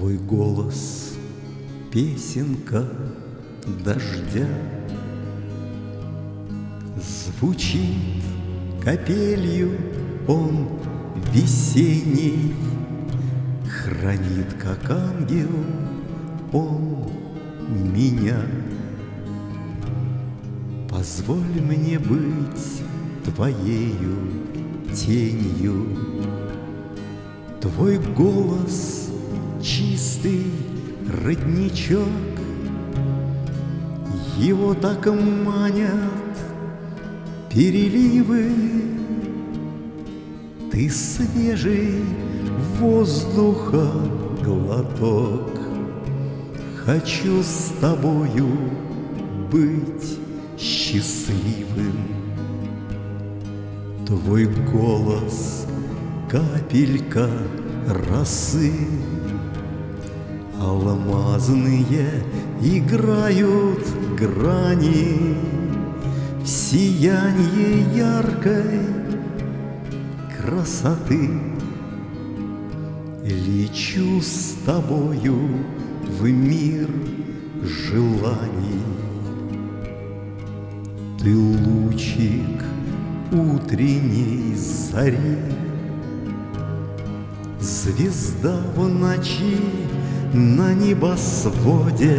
Твой голос — песенка дождя, звучит капелью он весенний, хранит, как ангел, он меня. Позволь мне быть твоею тенью. Твой голос — чистый родничок, его так манят переливы. Ты свежий воздуха глоток, хочу с тобою быть счастливым. Твой голос — капелька росы, алмазные играют грани в сиянье яркой красоты. Лечу с тобою в мир желаний. Ты лучик утренней зари, звезда в ночи на небосводе,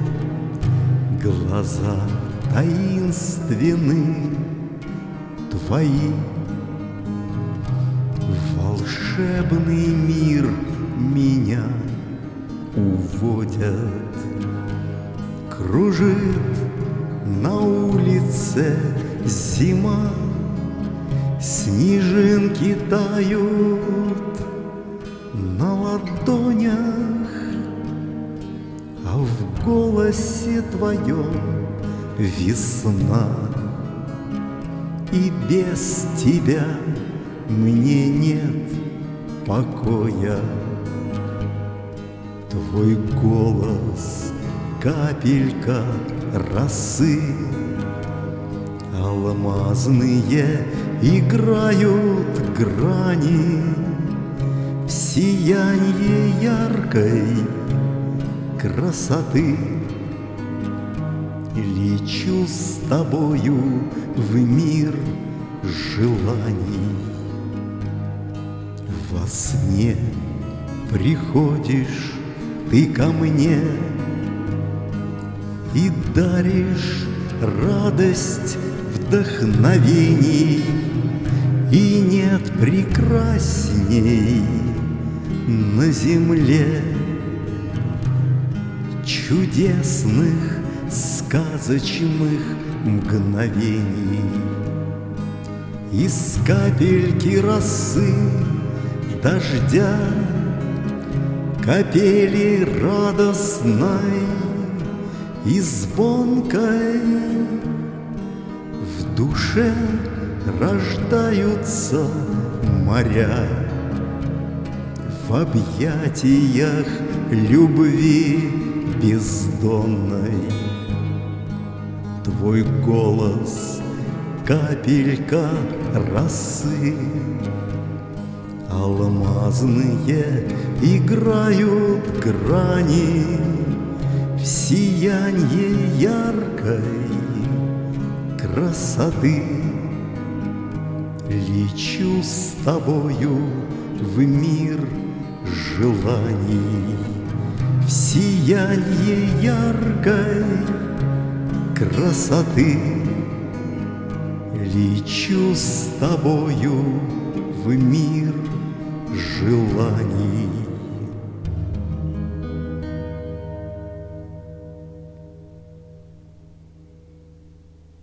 глаза таинственны твои. В волшебный мир меня уводят, кружит на улице зима, снежинки тают на ладонях, а в голосе твоем весна. И без тебя мне нет покоя. Твой голос — капелька росы, алмазные играют грани в сиянье яркой красоты. Лечу с тобою в мир желаний. Во сне приходишь ты ко мне и даришь радость вдохновений, и нет прекрасней на земле чудесных сказочных мгновений. Из капельки росы дождя, капели радостной и звонкой в душе рождаются моря. В объятиях любви бездонной твой голос — капелька росы, алмазные играют грани в сиянье яркой красоты. Лечу с тобою в мир желаний, в сиянье яркой красоты. Лечу с тобою в мир желаний.